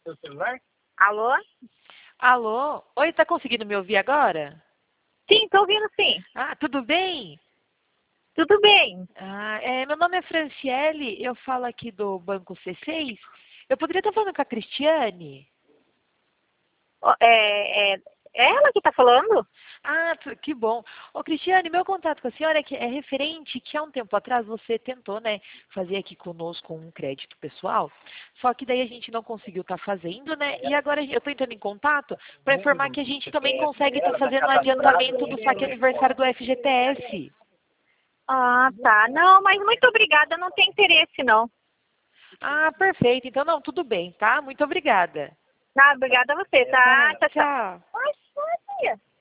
Alô? Alô? Oi, tá conseguindo me ouvir agora? Sim, tô ouvindo sim. Ah, tudo bem? Tudo bem. Meu nome é Franciele, eu falo aqui do Banco C6. Eu poderia estar falando com a Cristiane? É ela que tá falando? Que bom. Ô, Cristiane, meu contato com a senhora é referente que há um tempo atrás você tentou, né, fazer aqui conosco um crédito pessoal, só que daí a gente não conseguiu estar fazendo, né, e agora eu estou entrando em contato para informar que a gente também consegue estar fazendo o adiantamento do saque aniversário do FGTS. Ah, tá. Não, mas muito obrigada, não tem interesse não. Perfeito. Então, não, tudo bem, tá? Muito obrigada. Ah, obrigada a você, tá? Tá, Tchau, tchau. tchau.